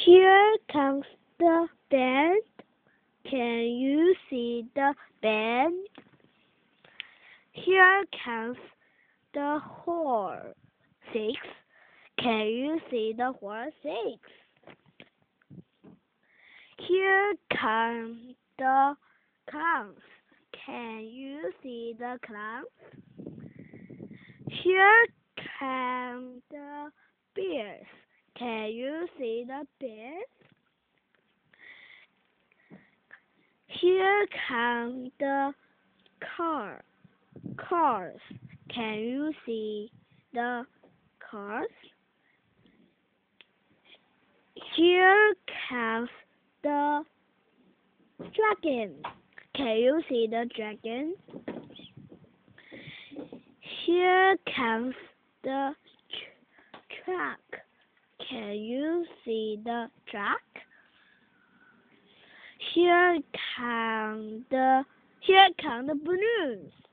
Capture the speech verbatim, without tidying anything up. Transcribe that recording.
Here comes the band. Can you see the band? Here comes the horse. Six. Can you see the horse? Six. Here come the clowns. Can you see the clowns? Here come the bears. Can you see the bears? Here come the car. Cars. Can you see the cars? Here comes the dragon. Can you see the dragon? Here comes the tr truck. Can you see the truck? Here come the here come the balloons.